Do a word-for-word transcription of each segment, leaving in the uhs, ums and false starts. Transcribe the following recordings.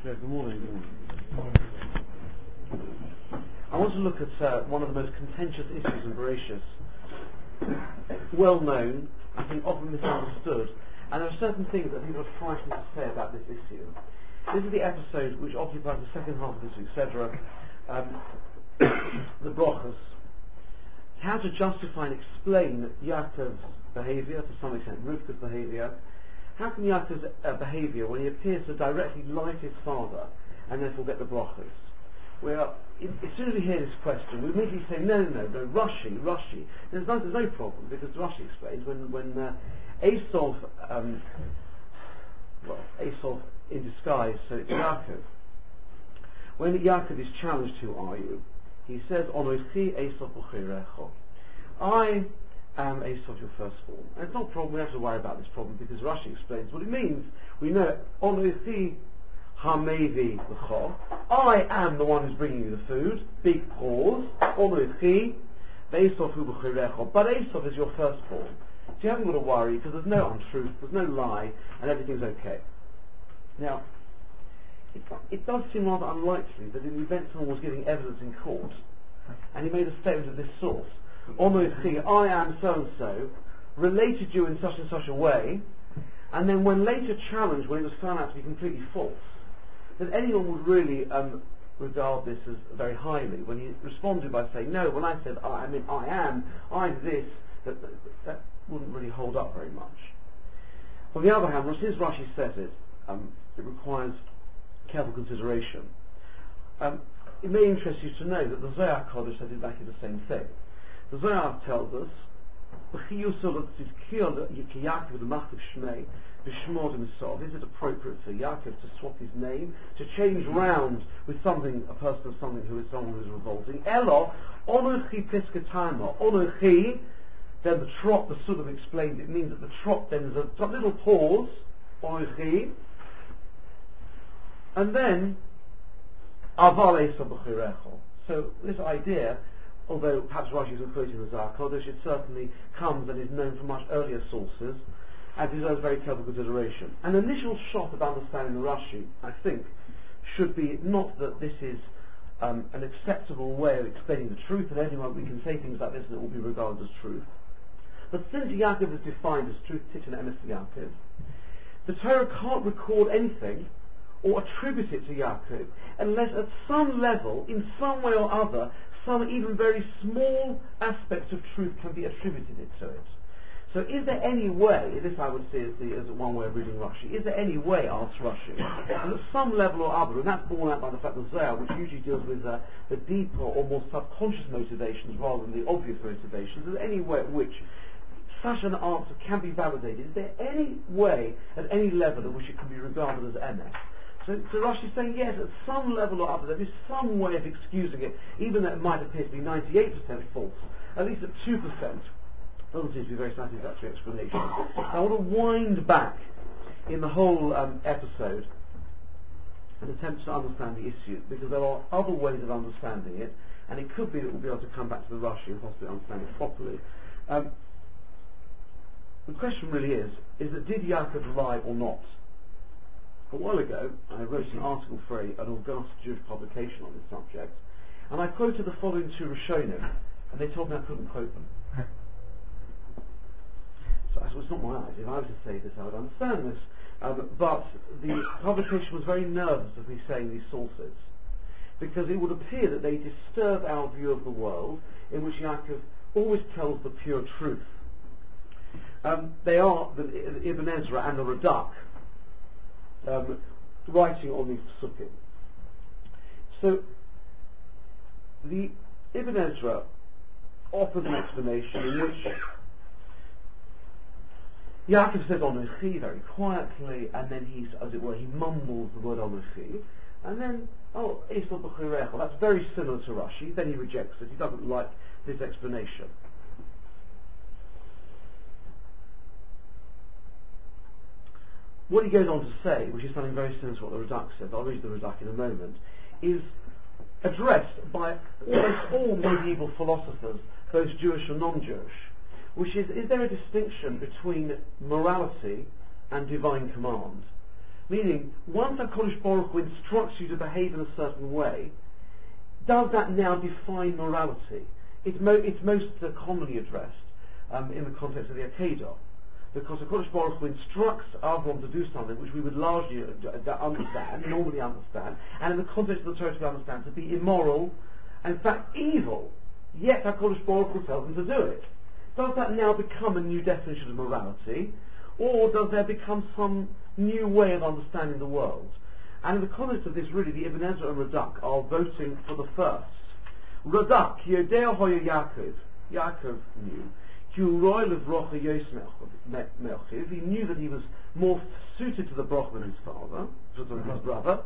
Good morning. I want to look at uh, one of the most contentious issues in Bereshis, well known, I think often misunderstood, and there are certain things that people are frightened to say about this issue. This is the episode which occupies the second half of this week's Sedra, um, the Brochus. How to justify and explain Yaakov's behaviour, to some extent Rivka's behaviour. How can Yaakov's uh, behaviour, when he appears to directly like his father, and therefore get the Brochus? Well, as soon as we hear this question, we immediately say, no, no, no, Rashi, Rashi. There's no, there's no problem, because Rashi explains when, when uh, Esau, um, well, Esau in disguise, so it's Yaakov. When Yaakov is challenged, who are you? He says, Onochi Esau b'chirecho. I am Esau, your firstborn. And it's not a problem, we don't have to worry about this problem, because Rashi explains what it means. We know, Onochi Hamevi l'cho. I am the one who's bringing you the food. Big pause. Onochi Esau b'chirecho. But Esau is your firstborn. So you haven't got to worry, because there's no untruth, there's no lie, and everything's okay. Now, it, it does seem rather unlikely that in the event someone was giving evidence in court, and he made a statement of this sort, Onochi, I am so-and-so, related you in such and such a way, and then when later challenged, when it was found out to be completely false, that anyone would really um, regard this as very highly. When he responded by saying, no, when I said I, I mean I am, I'm this, that, that, that wouldn't really hold up very much. On the other hand, since Rashi says it, um, it requires careful consideration. Um, it may interest you to know that the Zohar Kodesh says exactly the same thing. The Zohar tells us, is it appropriate for Yaakov to swap his name, to change round with something, a person of something who is someone who is revolting? Elo, Onochi Piskatama, Onochi, then the trot, the Sudam explained, it means that the trot then is a, a little pause, Onochi, and then Aval Esau b'chirecho. So this idea, although perhaps Rashi is quoting the Zohar Kodesh, it certainly comes and is known from much earlier sources, and deserves very careful consideration. An initial shot of understanding the Rashi, I think, should be not that this is um, an acceptable way of explaining the truth, and anyone we can say things like this and it will be regarded as truth. But since Yaakov is defined as truth, Titan Emes Yaakov, the Torah can't record anything or attribute it to Yaakov unless at some level, in some way or other, some even very small aspects of truth can be attributed to it. So is there any way, this I would see as, the, as one way of reading Rashi, is there any way, asks Rashi, and at some level or other, and that's borne out by the fact that Zohar, which usually deals with uh, the deeper or more subconscious motivations rather than the obvious motivations, is there any way at which such an answer can be validated? Is there any way, at any level, at which it can be regarded as emes? So, so Rashi is saying, yes, at some level or other, there is some way of excusing it, even though it might appear to be ninety-eight percent false, at least at two percent. Doesn't seem to be a very satisfactory explanation. I want to wind back in the whole um, episode and attempt to understand the issue, because there are other ways of understanding it, and it could be that we'll be able to come back to the Rashi and possibly understand it properly. Um, the question really is, is that did Yaakov lie or not? A while ago, I wrote an article for a, an august Jewish publication on this subject, and I quoted the following two Rishonim, and they told me I couldn't quote them. So I said, it's not my idea. If I was to say this, I would understand this. Um, but the publication was very nervous of me saying these sources, because it would appear that they disturb our view of the world, in which Yaakov always tells the pure truth. Um, they are the, the Ibn Ezra and the Radak, Um, writing on these psukim. So the Ibn Ezra offers an explanation in which Yaakov says Onochi very quietly, and then he, as it were, he mumbles the word Onochi, and then oh Esau b'chirecho. That's very similar to Rashi. Then he rejects it. He doesn't like this explanation. What he goes on to say, which is something very similar to what the Radak says, I'll read the Radak in a moment, is addressed by almost all medieval philosophers, both Jewish and non-Jewish, which is, is there a distinction between morality and divine command? Meaning, once HaKadosh Baruch Hu instructs you to behave in a certain way, does that now define morality? It's, mo- it's most uh, commonly addressed um, in the context of the Akedah. Because HaKadosh Baruch Hu instructs Avram to do something which we would largely uh, understand, normally understand, and in the context of the Torah we understand to be immoral, and in fact evil, yet HaKadosh Baruch Hu tells him to do it. Does that now become a new definition of morality, or does there become some new way of understanding the world? And in the context of this, really, the Ibn Ezra and Radak are voting for the first. Radak, Yodea Hoya Yaakov, Yaakov knew, he knew that he was more suited to the bracha than his father, than his brother.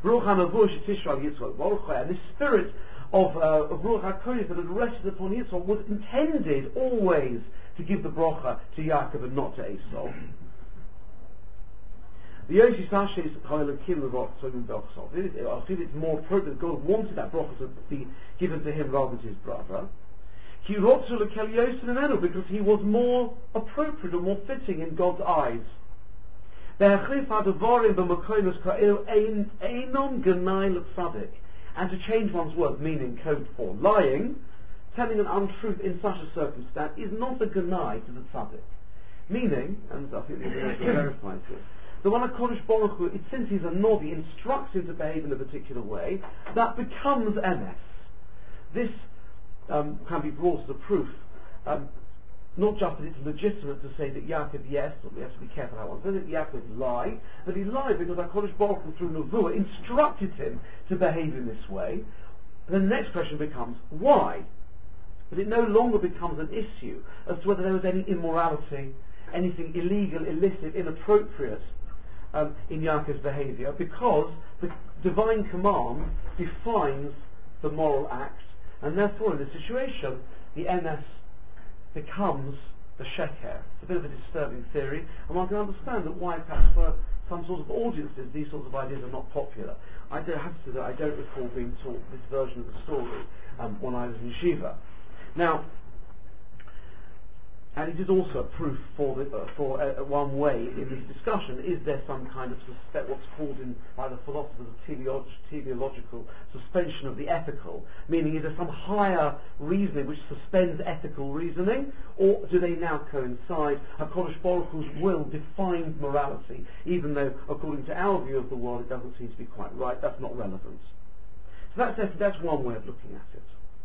And this spirit of uh, of Ruach HaKodesh that had rested upon Yitzchak was intended always to give the bracha to Yaakov and not to Esau. The Yoshi Sasha is I feel it's more appropriate that God wanted that bracha to be given to him rather than to his brother. Because he was more appropriate and more fitting in God's eyes. And to change one's words, meaning code for lying, telling an untruth in such a circumstance is not a genai to the tzaddik. Meaning, and I think the Rebbe verifies this, the one HaKadosh Baruch Hu, since he's a novi, instructs him to behave in a particular way, that becomes emes. This um, can be brought as a proof, um, not just that it's legitimate to say that Yaakov, yes, or we have to be careful how one says it, Yaakov lied, but he lied because HaKadosh Baruch Hu through Nevuah instructed him to behave in this way. And then the next question becomes, why? But it no longer becomes an issue as to whether there was any immorality, anything illegal, illicit, inappropriate um, in Yaakov's behaviour, because the divine command defines the moral act, and therefore in this situation the emes becomes the sheker. It's a bit of a disturbing theory, and one can understand that why perhaps for some sort of audiences these sorts of ideas are not popular. I don't have to say that I don't recall being taught this version of the story um, when I was in Yeshiva. Now, and it is also a proof for the, uh, for uh, one way in this discussion. Is there some kind of suspe- what's called in by the philosophers of teleolog- teleological suspension of the ethical? Meaning, is there some higher reasoning which suspends ethical reasoning, or do they now coincide? HaKadosh Baruch Hu's will defines morality, even though, according to our view of the world, it doesn't seem to be quite right. That's not relevant. So that's that's one way of looking at it.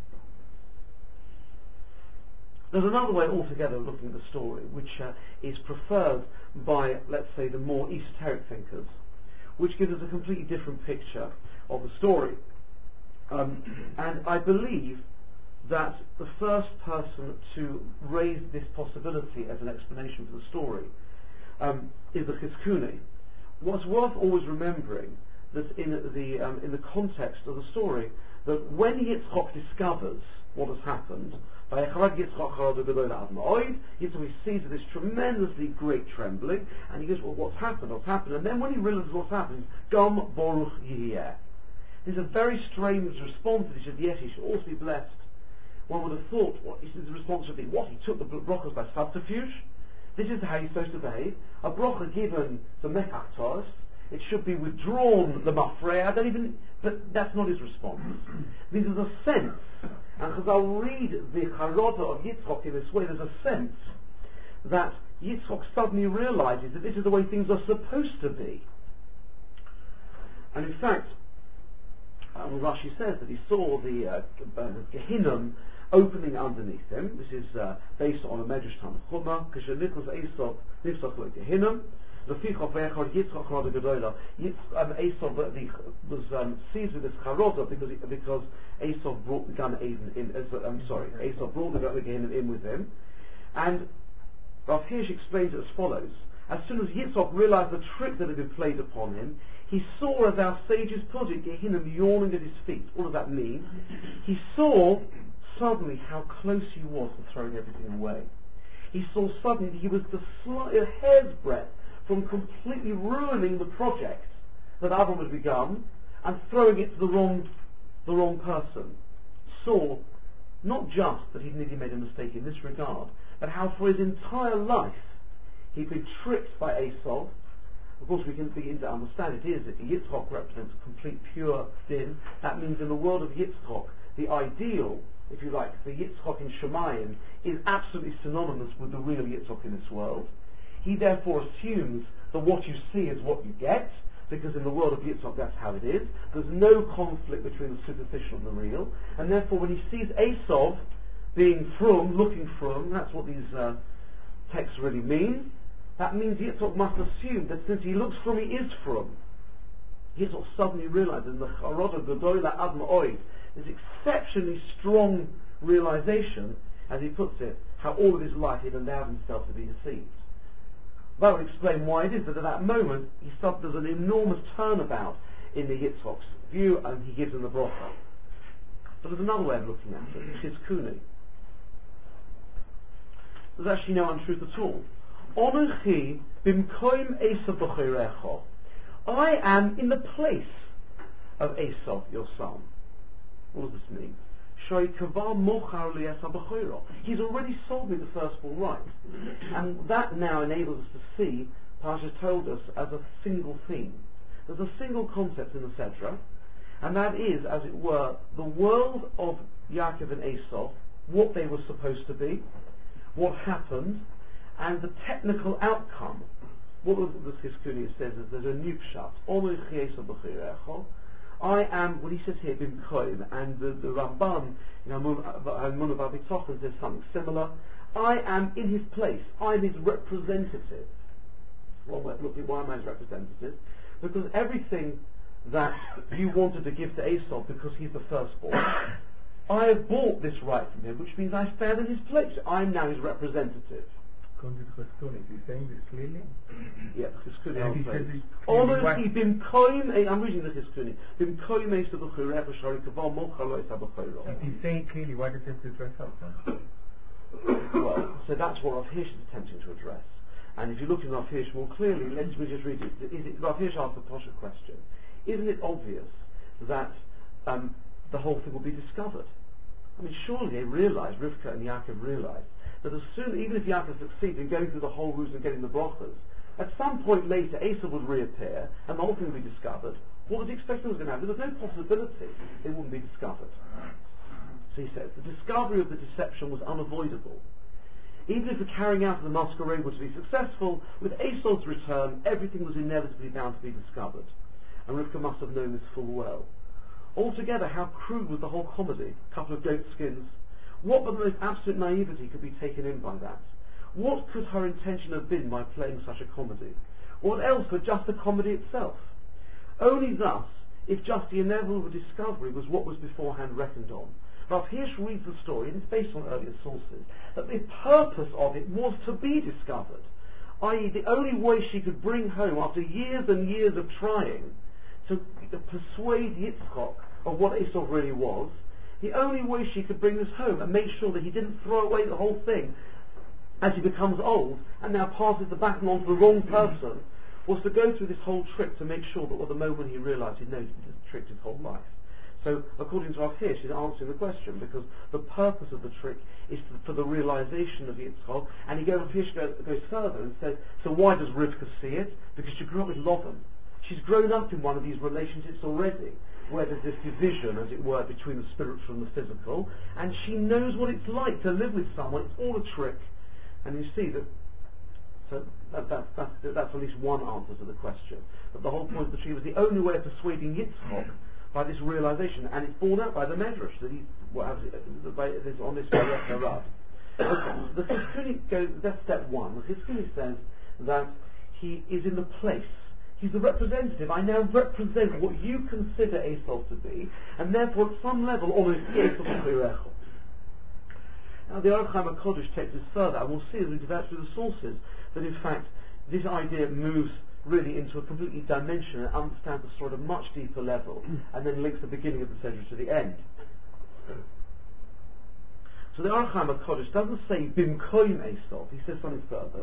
There's another way altogether of looking at the story, which uh, is preferred by, let's say, the more esoteric thinkers, which gives us a completely different picture of the story. Um, and I believe that the first person to raise this possibility as an explanation for the story um, is the Chizkuni. What's worth always remembering that in the um, in the context of the story, that when Yitzchok discovers what has happened, Yitzchok sees this tremendously great trembling, and he goes, well, what's happened, what's happened? And then when he realizes what's happened, Gam Baruch Yeh. There's a very strange response. He said, yes, he should also be blessed. One would have thought, what is the response would be, what, he took the brachas by subterfuge? This is how he's supposed to behave. A bracha given to Mekach Toros, it should be withdrawn, the mafrei. I don't even, but that's not his response. There's a sense, and because I'll read the Charoda of Yitzchok in this way, there's a sense that Yitzchok suddenly realizes that this is the way things are supposed to be. And in fact, um, Rashi says that he saw the, uh, uh, the Gehinnom opening underneath him. This is uh, based on a Medrash Tanakh Chuma. Kasher Nicholas Esau Nifsach Lo Gehinnom. Yitzchak Esau was um, seized with this charoda because because Esau brought the gun Eden in. Uh, I'm sorry, Esau brought the gun Gehinnom in with him, and Rav Hirsch explains it as follows: as soon as Yitzchak realized the trick that had been played upon him, he saw, as our sages put it, Gehinnom yawning at his feet. What does that mean? He saw suddenly how close he was to throwing everything away. He saw suddenly that he was the slight, a hair's breadth from completely ruining the project that Avram had begun and throwing it to the wrong, the wrong person. Saw not just that he'd nearly made a mistake in this regard, but how for his entire life he'd been tricked by Esau, of course we can begin to understand it is that Yitzchok represents complete pure din. That means in the world of Yitzchok, the ideal, if you like, the Yitzchok in Shemayim is absolutely synonymous with the real Yitzchok in this world. He therefore assumes that what you see is what you get, because in the world of Yitzchok that's how it is. There's no conflict between the superficial and the real, and therefore when he sees Esau being from, looking from, that's what these uh, texts really mean, that means Yitzchok must assume that since he looks from, he is from. Yitzchok suddenly realizes in the Charoda Gedola Ad Ma'od, this exceptionally strong realization, as he puts it, how all of his life he'd allowed himself to be deceived. That would explain why it is that at that moment he suffers an enormous turnabout in the Yitzchok's view, and he gives him the bracha. But there's another way of looking at it, Chizkuni. There's actually no untruth at all. Onuchi bimkoim Esav b'chorecho. I am in the place of Esau, your son. What does this mean? He's already sold me the firstborn right. And that now enables us to see, Pasha told us, as a single theme. There's a single concept in the Sedra, and that is, as it were, the world of Yaakov and Esau, what they were supposed to be, what happened, and the technical outcome. What the Chizkuni says is there's a new pshat. I am, what he says here, bimkoim, and the, the Ramban, you know, Mun of Abitochen says something similar. I am in his place. I'm his representative. One way of looking, why am I his representative? Because everything that you wanted to give to Esau because he's the firstborn, I have bought this right from him, which means I stand in his place. I'm now his representative. Is he saying this clearly? Yeah, Chizkuni. And he says it Honestly, bimkoim, I'm reading the Chizkuni. Bimkoim Esau b'chorecho shari kaval mocha lo Esau b'choro. If he's saying it clearly, why does he have to dress up then? Well, so that's what Rav Hirsch is attempting to address. And if you look at Rav Hirsch more clearly, let's me just read it. Is it Rav Hirsch asked a posher question. Isn't it obvious that um, the whole thing will be discovered? I mean, surely they realised, Rivka and Yaakov realised, that as soon, even if Yaakov succeeds in going through the whole route and getting the brachas, at some point later Esau would reappear and the whole thing would be discovered. What was he expecting was going to happen? There was no possibility it wouldn't be discovered. So he says, the discovery of the deception was unavoidable. Even if the carrying out of the masquerade was to be successful, with Esau's return, everything was inevitably bound to be discovered. And Rivka must have known this full well. Altogether, how crude was the whole comedy? A couple of goat skins. What but the most absolute naivety could be taken in by that? What could her intention have been by playing such a comedy? What else but just the comedy itself? Only thus, if just the inevitable discovery was what was beforehand reckoned on. Rav Hirsch reads the story, and it's based on earlier sources, that the purpose of it was to be discovered, that is the only way she could bring home, after years and years of trying, to persuade Yitzchok of what Esau really was, the only way she could bring this home and make sure that he didn't throw away the whole thing as he becomes old and now passes the baton on to the wrong person, was to go through this whole trick to make sure that at the moment he realised he'd known he'd tricked his whole life. So, according to Rav Hirsch, he's answering the question because the purpose of the trick is to, for the realisation of Yitzchok. And he goes, Rav Hirsch goes, goes further and says, so why does Rivka see it? Because she grew up with Lovan. She's grown up in one of these relationships already, where there's this division, as it were, between the spiritual and the physical, and she knows what it's like to live with someone. It's all a trick. And you see that, so that, that, that's, that's at least one answer to the question. But the whole point of the tree was the only way of persuading Yitzchok by this realization, and it's borne out by the Medrash that he, what has it, by this, on this Rab. The Chizkuni goes, that's step one. The Chizkuni says that he is in the place. He's the representative. I now represent what you consider Esau to be, and therefore at some level almost Esau B'chirecho. Now the Aruch HaKodesh takes this further, and we'll see as we develop through the sources that in fact this idea moves really into a completely dimension and understands the story at a much deeper level, and then links the beginning of the Sedra to the end. So the Aruch HaKodesh doesn't say Bimkoim Esau. He says something further.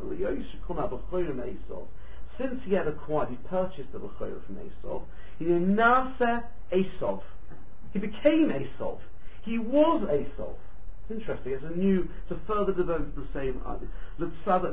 Since he had acquired, he purchased the Bechorah from Esau, he Nasa Esau. He became Esau. He was Esau. Interesting. It's a new, to further develop the same idea. At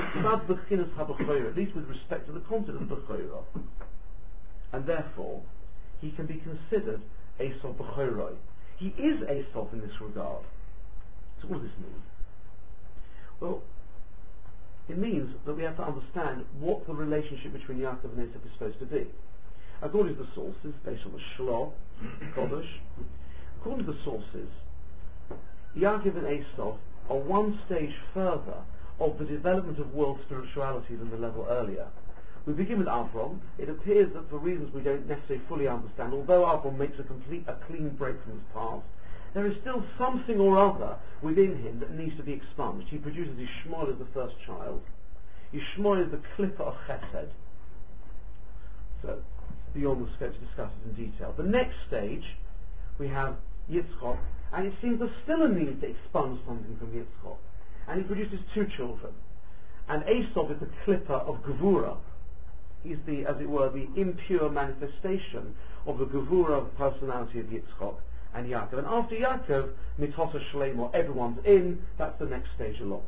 least with respect to the content of the Bechorah. And therefore, he can be considered Esav Bechoroi. He is Esav in this regard. So what does this mean? Well, it means that we have to understand what the relationship between Yaakov and Esav is supposed to be. According to the sources, based on the Shloh, Kodesh, according to the sources, Yaakov and Esav are one stage further of the development of world spirituality than the level earlier. We begin with Avram. It appears that for reasons we don't necessarily fully understand, although Avram makes a complete, a clean break from his past, there is still something or other within him that needs to be expunged. He produces Yishmael as the first child. Yishmael is the clipper of Chesed. So, beyond the scope to discuss it in detail. The next stage, we have Yitzchok, and it seems there's still a need to expunge something from Yitzchok. And he produces two children. And Esav is the clipper of Gevurah. He's the, as it were, the impure manifestation of the Gevurah personality of Yitzchok and Yaakov. And after Yaakov, Mitosa Shlemo, everyone's in, that's the next stage along.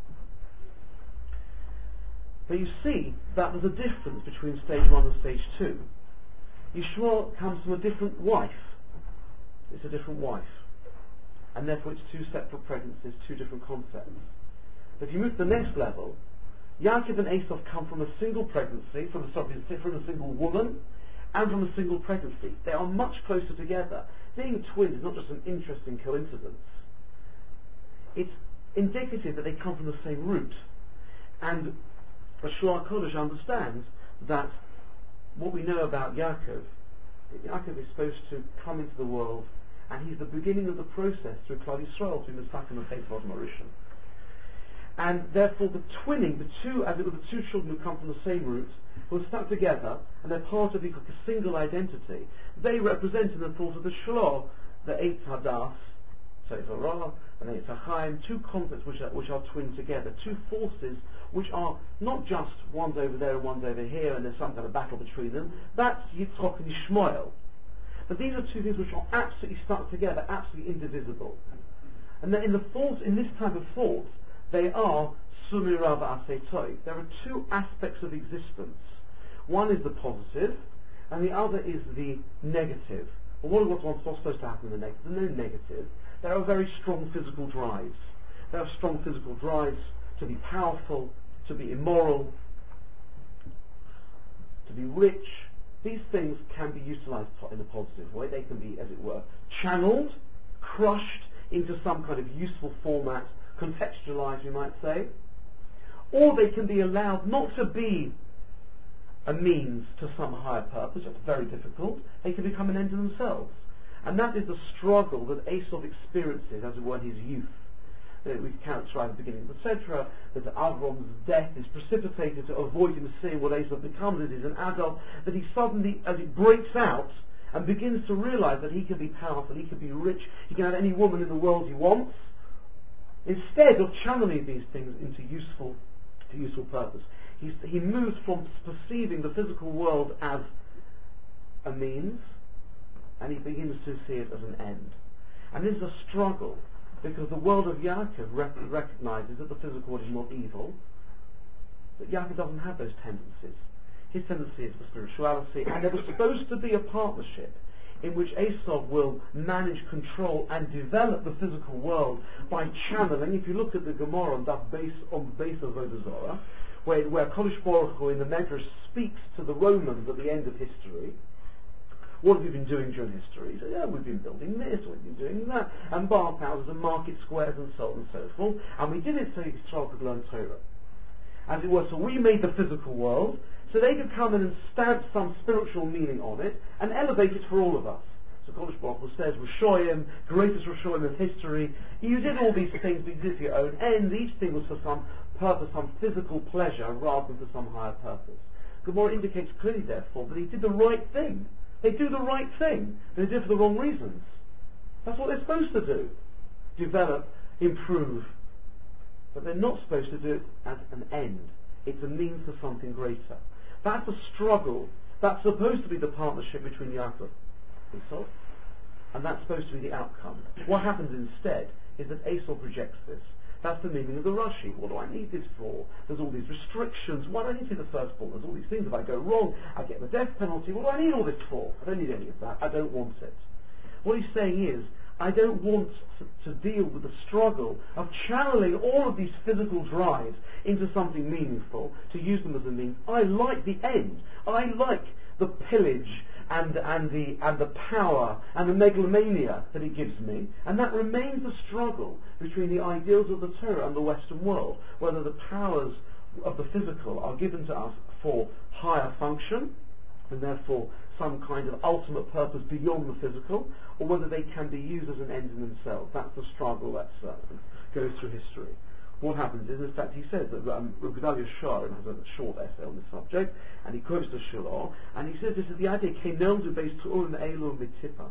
But you see that there's a difference between stage one and stage two. Yishmael comes from a different wife. It's a different wife. And therefore it's two separate pregnancies, two different concepts. But if you move to the next level, Yaakov and Esav come from a single pregnancy, from a, sorry, from a single woman, and from a single pregnancy. They are much closer together. Being twins is not just an interesting coincidence. It's indicative that they come from the same root. And the Shloh HaKodesh understands that what we know about Yaakov, Yaakov is supposed to come into the world, and he's the beginning of the process through Klal Yisrael, through Mesakim and Pesach Mauritian. And therefore the twinning, the two, as it were, the two children who come from the same root, who are stuck together, and they're part of the single identity, they represent in the thought of the Shloh, the Eitz Hadas, Sefer Ra, and Eitz HaChaim, two concepts which are, which are twinned together, two forces which are not just one's over there and one's over here and there's some kind of battle between them. That's Yitzchok and Yishmael. But these are two things which are absolutely stuck together, absolutely indivisible. And then in the thought, in this type of thought, they are Sumira v'Asei. There are two aspects of existence. One is the positive, and the other is the negative. Well, what is what's supposed to happen in the negative? There's no negative. There are very strong physical drives. There are strong physical drives to be powerful, to be immoral, to be rich. These things can be utilized in a positive way. They can be, as it were, channeled, crushed into some kind of useful format, contextualized, you might say. Or they can be allowed not to be a means to some higher purpose. That's very difficult. They can become an end in themselves. And that is the struggle that Esav experiences, as it were, in his youth. That we characterize at the beginning of the Setra, that Avram's death is precipitated to avoid him seeing what Esav becomes as he's an adult, that he suddenly, as it breaks out, and begins to realize that he can be powerful, he can be rich, he can have any woman in the world he wants, instead of channeling these things into useful, to useful purpose. He's, he moves from perceiving the physical world as a means, and he begins to see it as an end. And this is a struggle, because the world of Yaakov rec- recognizes that the physical world is not evil, but Yaakov doesn't have those tendencies. His tendency is for spirituality, and there was supposed to be a partnership in which Esav will manage, control, and develop the physical world by channeling. If you look at the Gemara on the base on the base of Avodah Zarah, where where Kodesh Baruch Hu in the Medrash speaks to the Romans at the end of history. What have you been doing during history? He said, yeah, we've been building this, we've been doing that, and bathhouses and market squares and so on and so forth. And we did it so Yisrael could learn Torah. As it were, so we made the physical world, so they could come in and stamp some spiritual meaning on it, and elevate it for all of us. So Kodesh Baruch Hu says, Rishoyim, greatest Rishoyim of history, you did all these things, but you did for your own ends. Each thing was for some purpose, some physical pleasure, rather than for some higher purpose. Gemara indicates clearly, therefore, that he did the right thing. They do the right thing, but they do it for the wrong reasons. That's what they're supposed to do. Develop, improve. But they're not supposed to do it as an end. It's a means to something greater. That's a struggle. That's supposed to be the partnership between Yaakov and Esau, and that's supposed to be the outcome. What happens instead is that Esau rejects this. That's the meaning of the Rashi. What do I need this for? There's all these restrictions. Why do I need to be the firstborn? There's all these things. If I go wrong, I get the death penalty. What do I need all this for? I don't need any of that. I don't want it. What he's saying is, I don't want to, to deal with the struggle of channeling all of these physical drives into something meaningful, to use them as a means. I like the end. I like the pillage and, and, the, and the power and the megalomania that it gives me, and that remains a struggle between the ideals of the Torah and the Western world, whether the powers of the physical are given to us for higher function, and therefore some kind of ultimate purpose beyond the physical, or whether they can be used as an end in themselves. That's the struggle that uh, goes through history. What happens is, in fact, he says that um, Rav Gedalia Sharon has a short essay on this subject, and he quotes the Shiloh, and he says this is the idea, Keneldu based Tu'ur and Elu Mitipa.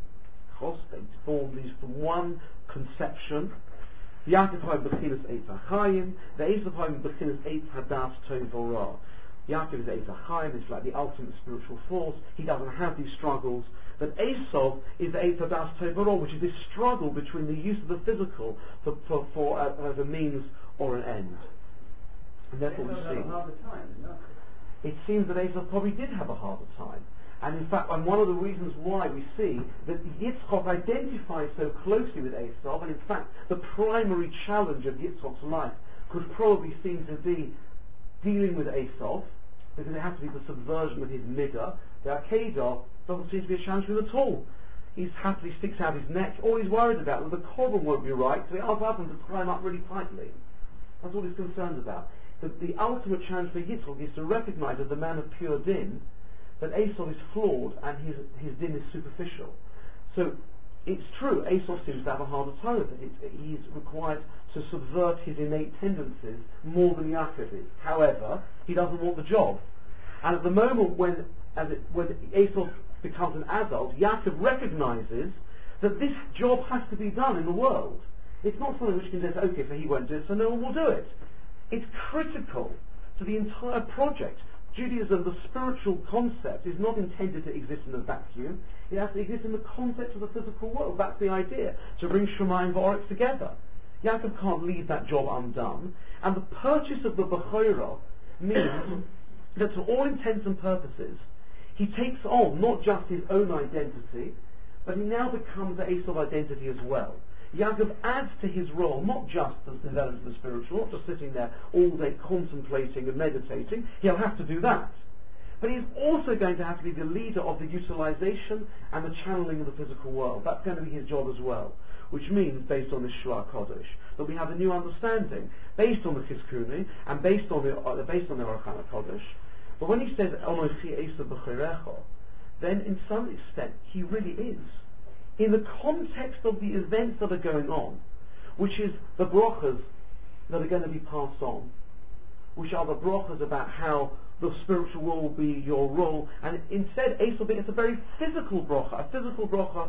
They form these from one conception. Yaakov Haim Bechinas Eitz HaChaim, the Esau Haim Bechinas Eitz Hadas Tov Ra. Yaakov is Eitz HaChaim, it's like the ultimate spiritual force. He doesn't have these struggles. But Esau is the Eitz Hadas Tov Ra, which is this struggle between the use of the physical for, for, for uh, as a means or an end. And therefore we see. Time, no? It seems that Esau probably did have a harder time. And in fact, and one of the reasons why we see that Yitzchak identifies so closely with Esau, and in fact, the primary challenge of Yitzchak's life could probably seem to be dealing with Esau, because it has to be the subversion of his midah. The Akedah doesn't seem to be a challenge for him at all. He happily sticks out his neck. All he's worried about is the corbel won't be right, so he asks him to tie him up really tightly. That's all he's concerned about. The, the ultimate challenge for Yitzchak is to recognize as the man of pure din that Esau is flawed and his, his din is superficial. So it's true, Esau seems to have a harder time with it. It's, he's required to subvert his innate tendencies more than Yaakov is. However, he doesn't want the job. And at the moment when, as it, when Esau becomes an adult, Yaakov recognizes that this job has to be done in the world. It's not something which can just, okay, so he won't do it, so no one will do it. It's critical to the entire project. Judaism, the spiritual concept, is not intended to exist in a vacuum. It has to exist in the context of the physical world. That's the idea, to bring Shemayim and V'aretz together. Yaakov can't leave that job undone. And the purchase of the Bechorah means that to all intents and purposes, he takes on not just his own identity, but he now becomes the Esau identity as well. Yaakov adds to his role not just as development of the spiritual, not just sitting there all day contemplating and meditating. He'll have to do that. But he's also going to have to be the leader of the utilization and the channeling of the physical world. That's going to be his job as well. Which means, based on the Shua Kodesh, that we have a new understanding, based on the Chizkuni, and based on the uh, based on the Aruch HaKodesh. But when he says, Onochi Esau B'chirecho, then in some extent, he really is. In the context of the events that are going on, which is the brachas that are going to be passed on, which are the brachas about how the spiritual world will be your role, and instead Esau, it's a very physical bracha, a physical bracha,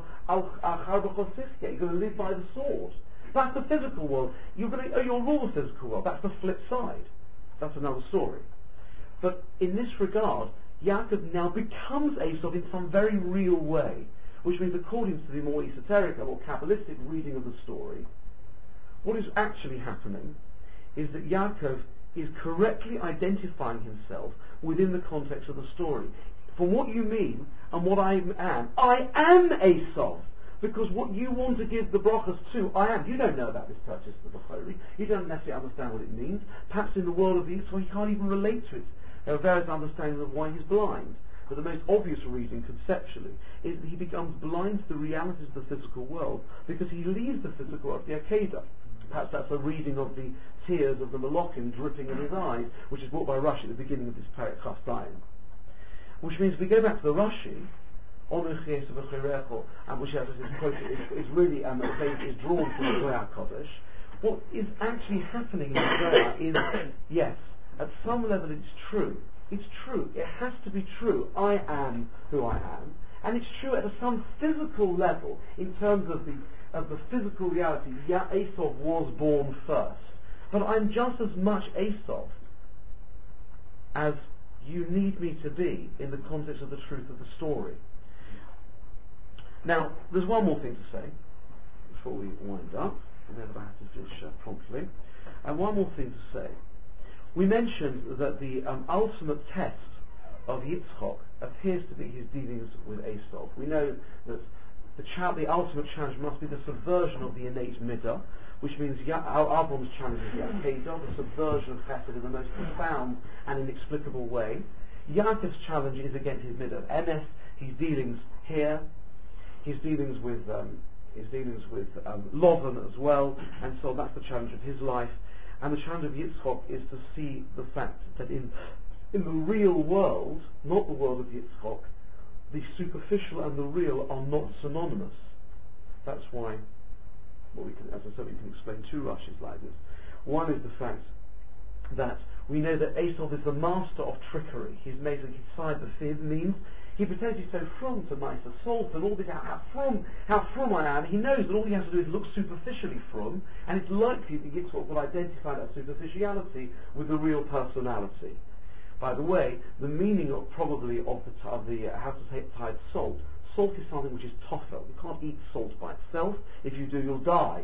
you're going to live by the sword. That's the physical world. You're going to, oh, you'll rule the physical world. That's the flip side. That's another story. But in this regard, Yaakov now becomes Esau in some very real way, which means, according to the more esoteric or Kabbalistic reading of the story, what is actually happening is that Yaakov is correctly identifying himself within the context of the story. From what you mean and what I am, I am Esau, because what you want to give the brachas to, I am. You don't know about this purchase of the Bechorah. You don't necessarily understand what it means. Perhaps in the world of Esau, he can't even relate to it. There are various understandings of why he's blind. But the most obvious reading, conceptually, is that he becomes blind to the realities of the physical world because he leaves the physical world, the Akedah. Perhaps that's a reading of the tears of the Malachim dripping in his eyes, which is brought by Rashi at the beginning of this Perek Chasdayim. Which means if we go back to the Rashi, Onochi Esau B'chirecho, and which as is quoted, is, is really um, is drawn from the Zohar Kodesh. What is actually happening in the Zohar is, yes, at some level it's true. It's true. It has to be true. I am who I am, and it's true at a, some physical level in terms of the of the physical reality. Yeah, Esau was born first, but I'm just as much Esau as you need me to be in the context of the truth of the story. Now, there's one more thing to say before we wind up. And then I have to finish uh, promptly. And one more thing to say. We mentioned that the um, ultimate test of Yitzchok appears to be his dealings with Esau. We know that the, cha- the ultimate challenge must be the subversion of the innate midah, which means ya- Avram's challenge is Yaakov, the subversion of chesed in the most profound and inexplicable way. Yaakov's challenge is against his midah of emes, his dealings here, his dealings with um, his dealings with um, Lovan as well, and so that's the challenge of his life. And the challenge of Yitzchok is to see the fact that in in the real world, not the world of Yitzchok, the superficial and the real are not synonymous. That's why, well, we can, as I said, we can explain two rushes like this. One is the fact that we know that Esau is the master of trickery. He's made his side the fib means he pretends he's so from to Meiser Salt and all this, how, how from, how from I am. He knows that all he has to do is look superficially from, and it's likely that Yitzchok will identify that superficiality with the real personality. By the way, the meaning of probably of the, t- of the uh, how to take tide salt. Salt is something which is toffel. You can't eat salt by itself. If you do, you'll die.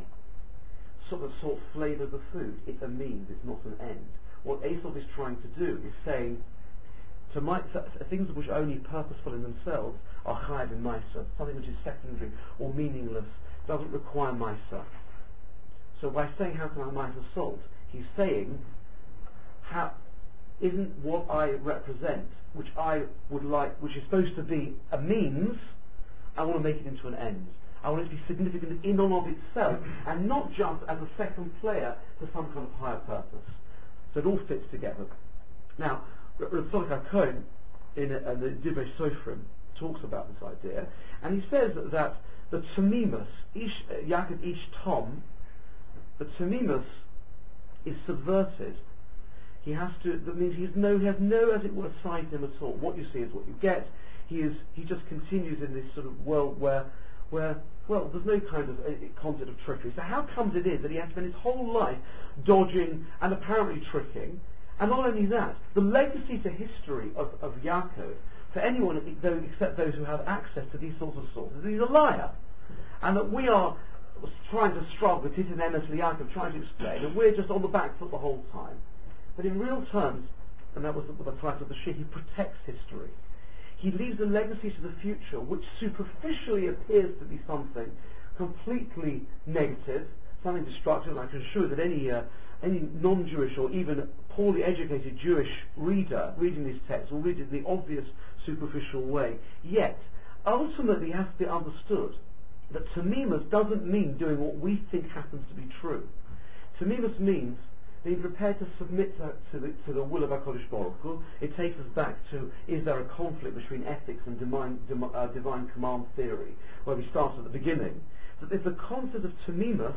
So the salt flavours the food. It's a means. It's not an end. What Esau is trying to do is saying, to my, th- things which are only purposeful in themselves are chayv in ma'aser. Something which is secondary or meaningless doesn't require ma'aser. So by saying how can I ma'aser salt, he's saying how. Isn't what I represent, which I would like, which is supposed to be a means, I want to make it into an end. I want it to be significant in and of itself, and not just as a second player to some kind of higher purpose. So it all fits together. Now, Rav Tzadok HaKohen in uh, the Divrei Sofrim talks about this idea, and he says that, that the Tamimus, Ish, uh, Yaakov Ish Tom, the Tamimus is subverted. He has to. That means he has no. He has no, as it were, side to him at all. What you see is what you get. He is. He just continues in this sort of world where, where, well, there's no kind of uh, concept of trickery. So how comes it is that he has spent his whole life dodging and apparently tricking? And not only that, the legacy to history of, of Yaakov, for anyone except those who have access to these sorts of sources, is he's a liar, and that we are trying to struggle with Titan Emes Yaakov, trying to explain, and we're just on the back foot the whole time. But in real terms, and that was the, the title of the shir, he protects history. He leaves a legacy to the future which superficially appears to be something completely negative, something destructive. And I can assure you that any uh, any non-Jewish or even poorly educated Jewish reader reading this text will read it in the obvious superficial way. Yet, ultimately it has to be understood that Tamimus doesn't mean doing what we think happens to be true. Tamimus means being prepared to submit to, to, the, to the will of HaKadosh Baruch Hu. It takes us back to, is there a conflict between ethics and divine, dim, uh, divine command theory, where we start at the beginning. So if the concept of Tamimus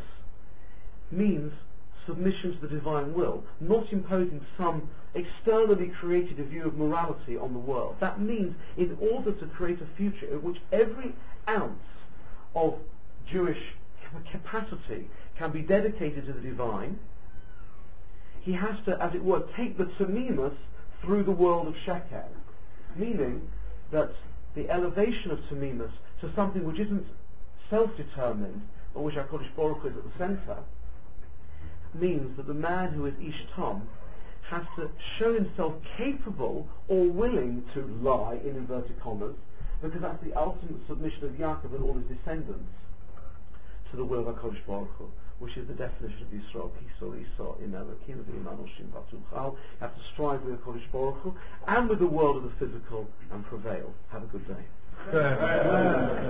means submission to the divine will, not imposing some externally created view of morality on the world. That means in order to create a future in which every ounce of Jewish capacity can be dedicated to the divine, he has to, as it were, take the Tamimus through the world of Sheker, meaning that the elevation of Tamimus to something which isn't self-determined, or which HaKadosh Baruch Hu is at the centre, means that the man who is Ish Tom has to show himself capable or willing to lie, in inverted commas, because that's the ultimate submission of Yaakov and all his descendants to the will of HaKadosh Baruch Hu, which is the definition of Yisrael. Kisor Yisrael in Elokim v'Imanu Shim Batuchal. You have to strive with HaKadosh Baruch Hu and with the world of the physical and prevail. Have a good day.